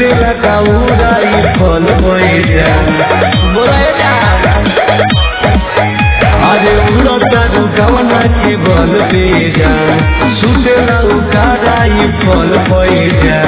छूटे लगा उड़ाई फल बैजा अरे उड़ता रुकावना के बल बेजा छूटे लउकाराई फल बैजा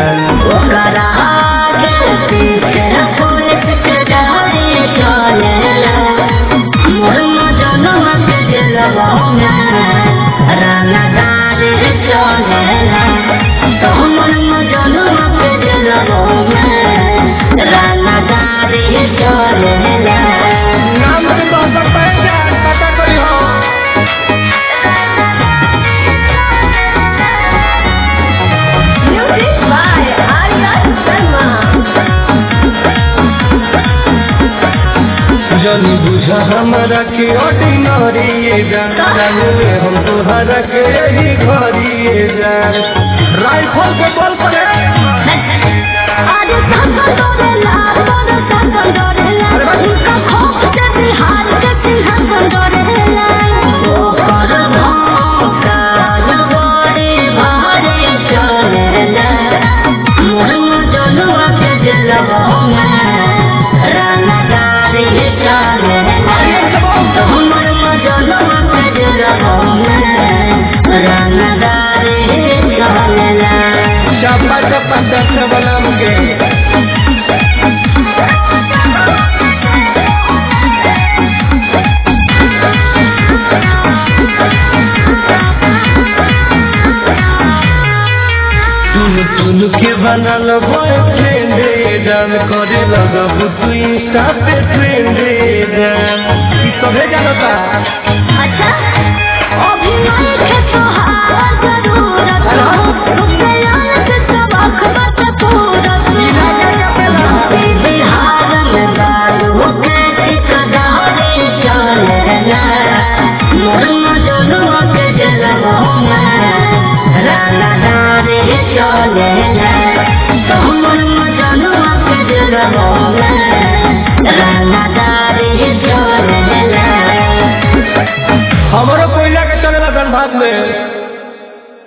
जनी बुझा हमारा के ऑर्डिनरी जाने हम तोहरा के यही घरी जा राइफल के बल पर के बनल बॉयफ्रेंड जान करे लगब तू इंस्टा पे ट्रेंड जान सभे जानता अच्छा